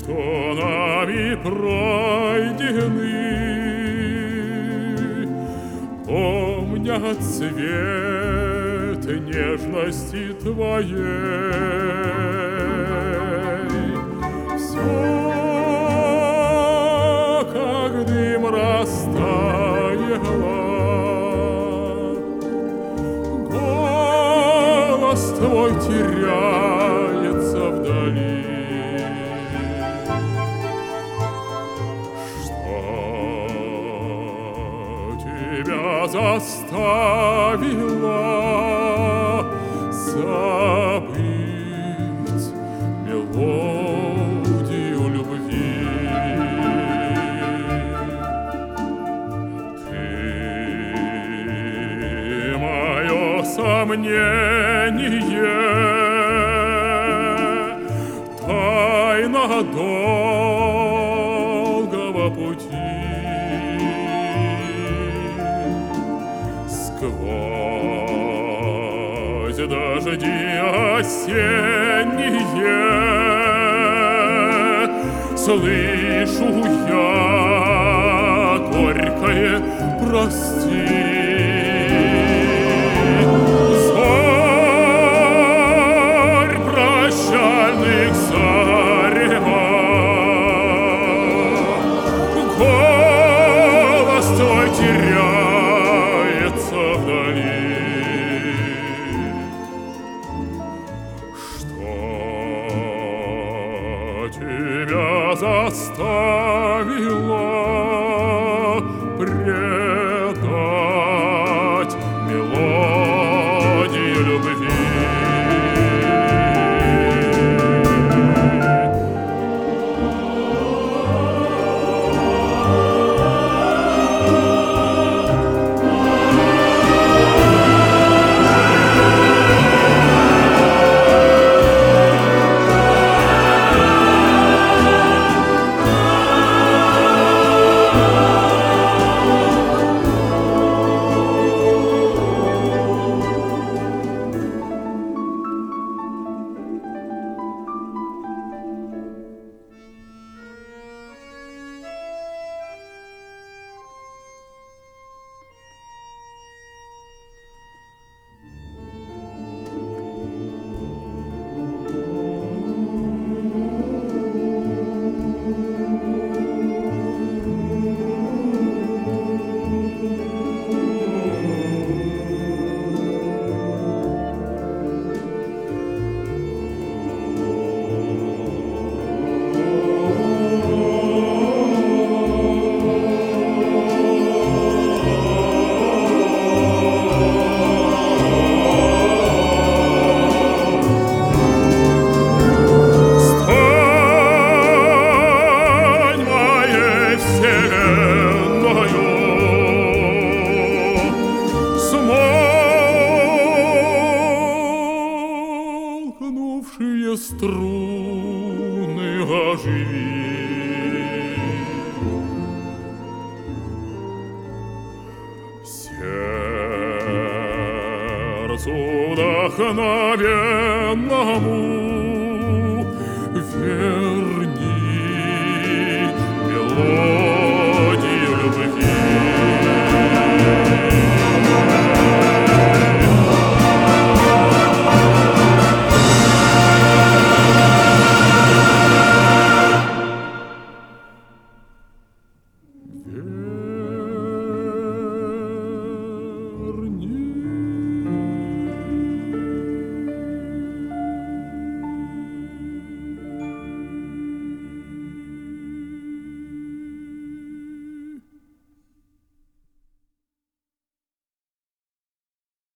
что нами пройдены, помня цвет нежности Твоей. Все, как дым, растаяло, голос Твой теряется вдали. Что Тебя заставило забыть мелодию любви? Ты мое сомнение, тайна долгого пути. Сквозь дожди осенние слышу я горькое прости. Зорь прощальных зарева, голос Твой теряется вдали. Что Тебя заставило предать мелодию любви? Смолкнувшие струны оживи, сердцу вдохновенному